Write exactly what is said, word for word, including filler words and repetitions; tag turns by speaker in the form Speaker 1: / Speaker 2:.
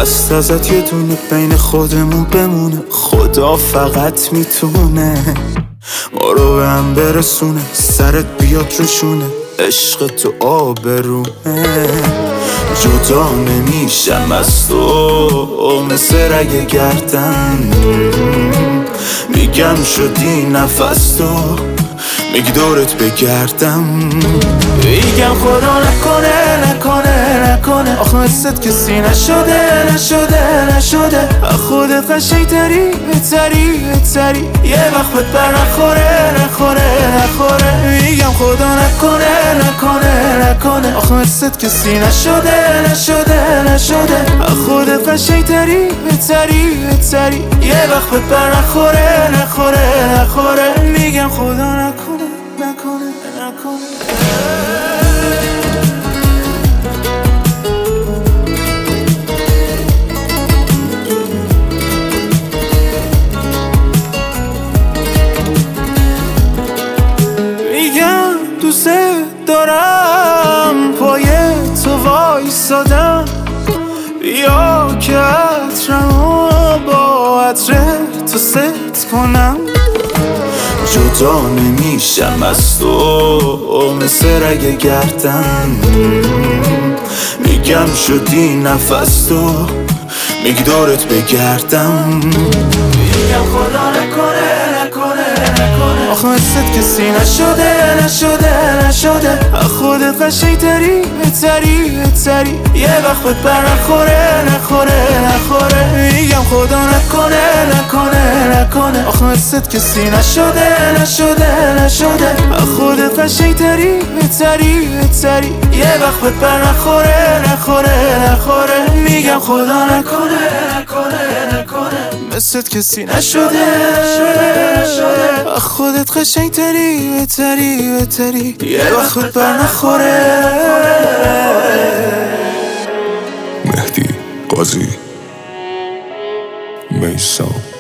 Speaker 1: هست ازت یه دونه بین خودمون بمونه. خدا فقط میتونه ما رو به هم برسونه، سرت بیاد روشونه، عشق تو آبرومه. جدا نمیشم از تو مثل رگ گردن، میگم شدی نفس تو، میگی دورت بگردم. میگم خدا نکنه نکنه نکنه آخه مثلت کسی نشده نشده نشده. خودت قشنگ تری بهتری بهتری، یه وقت بهت بر نخوره نخوره نخوره. میگم خدا نکنه نکنه نکنه آخه مثلت کسی نشده نشده نشده. خودت قشنگ تری بهتری بهتری، یه وقت بهت بر نخوره نخوره نخوره. میگم خدا نکنه نکنه نکنه. میگم دوست دارم پای تو وایسادم، بیا که عطرمو با عطر تو ست کنم. جدا نمیشم از تو مثل رگ گردن، میگم شدی نفس تو، میگی دورت بگردم. میگم خدا نکنه نکنه نکنه آخه مثلت کسی نشده نشده نشده. خودت قشنگ تری بهتری بهتری، یه وقت بهت بر نخوره نخوره نخوره. میگم خدا نکنه نکنه نکنه آخه مثلت کسی نشده نشده نشده. خودت قشنگ تری بهتری بهتری، یه وقت بهت بر نخوره نخوره نخوره. میگم خدا نکنه نکنه نکنه مثلت کسی نشده نشده. خودت قشنگ تری بهتری بهتری، یه وقت بهت بر نخوره.
Speaker 2: مهدی قاضی میثم.